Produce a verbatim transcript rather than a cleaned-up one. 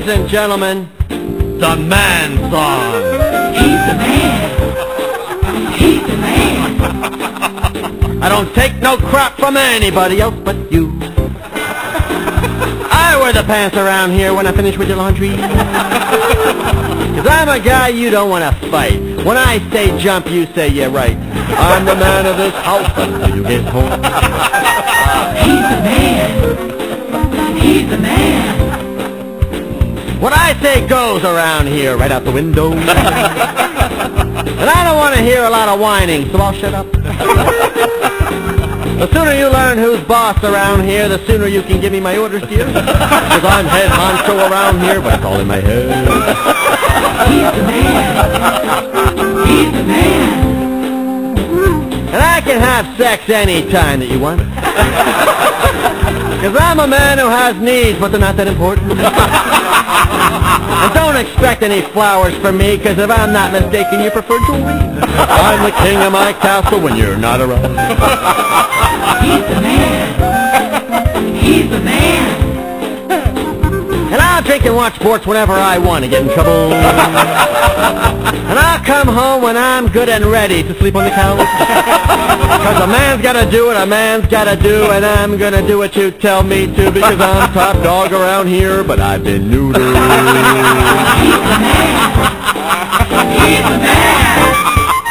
Ladies and gentlemen, the man song. He's the man. He's the man. I don't take no crap from anybody else but you. I wear the pants around here when I finish with your laundry. Cause I'm a guy you don't want to fight. When I say jump, you say yeah right. I'm the man of this house until you get home. He's the man. He's the man. What I say goes around here, right out the window. And I don't want to hear a lot of whining, so I'll shut up. The sooner you learn who's boss around here, the sooner you can give me my orders, dear. Because I'm head honcho around here, but it's all in my head. He's the man. He's the man. And I can have sex any time that you want. Because I'm a man who has needs, but they're not that important. And don't expect any flowers from me, because if I'm not mistaken, you prefer jewelry. I'm the king of my castle when you're not around. He's the man. He's the man. And I'll drink and watch sports whenever I want to get in trouble. And I'll come home when I'm good and ready to sleep on the couch. Because a man's got to do what a man's got to do, and I'm going to do what you tell me to, because I'm top dog around here, but I've been neutered. He's the man. He's the man.